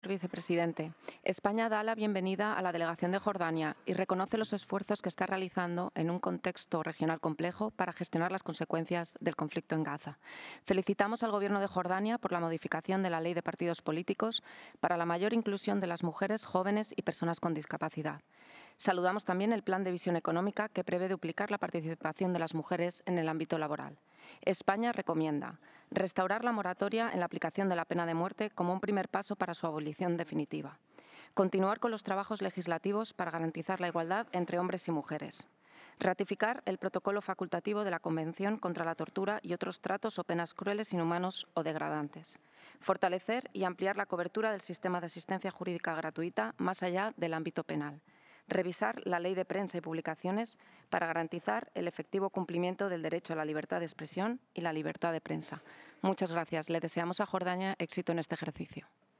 Vicepresidente, España da la bienvenida a la delegación de Jordania y reconoce los esfuerzos que está realizando en un contexto regional complejo para gestionar las consecuencias del conflicto en Gaza. Felicitamos al Gobierno de Jordania por la modificación de la Ley de Partidos Políticos para la mayor inclusión de las mujeres, jóvenes y personas con discapacidad. Saludamos también el Plan de Visión Económica que prevé duplicar la participación de las mujeres en el ámbito laboral. España recomienda restaurar la moratoria en la aplicación de la pena de muerte como un primer paso para su abolición definitiva. Continuar con los trabajos legislativos para garantizar la igualdad entre hombres y mujeres. Ratificar el protocolo facultativo de la Convención contra la tortura y otros tratos o penas crueles, inhumanos o degradantes. Fortalecer y ampliar la cobertura del sistema de asistencia jurídica gratuita más allá del ámbito penal. Revisar la Ley de Prensa y Publicaciones para garantizar el efectivo cumplimiento del derecho a la libertad de expresión y la libertad de prensa. Muchas gracias. Le deseamos a Jordania éxito en este ejercicio.